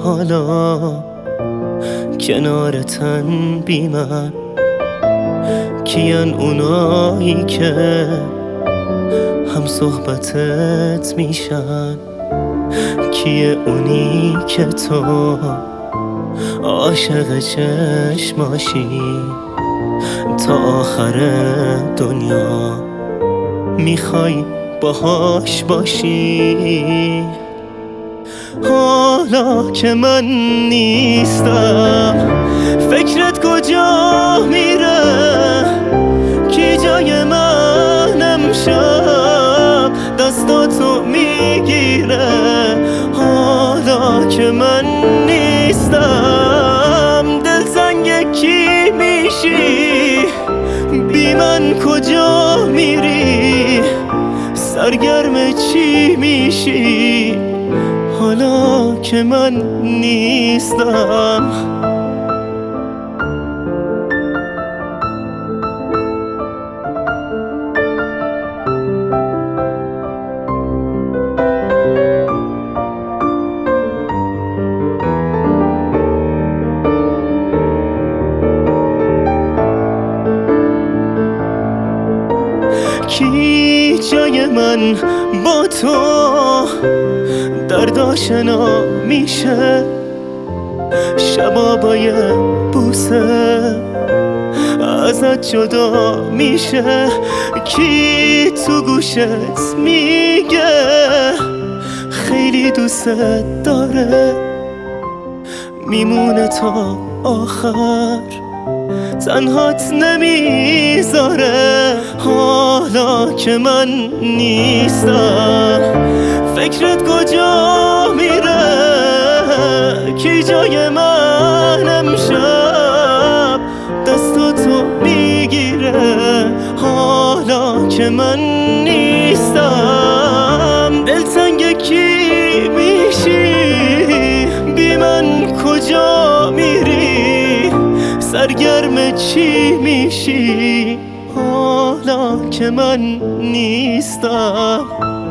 حالا کنارتن بی من؟ کیان اونایی که هم صحبتت میشن؟ کیه اونی که تو عاشق چشماشی تا آخر دنیا میخوای باهاش باشی؟ حالا که من نیستم فکرت کجا میره؟ کی جای من امشب دستاتو میگیره؟ حالا که من نیستم دلتنگ کی میشی؟ بی من کجا میری؟ سرگرم چی میشی حالا که من نیستم؟ کی جای من با تو درداشنا میشه؟ شبا با یه بوسه ازت جدا میشه؟ کی تو گوشت میگه خیلی دوست داره؟ میمونه تا آخر تنهات نمیذاره؟ حالا که من نیستم فکرت کجا میره؟ کی جای من امشب دستاتو میگیره؟ حالا که من نیستم دلتنگ کی میشی؟ بی من کجا میری؟ سرگرم چی میشی حالا که من نیستم؟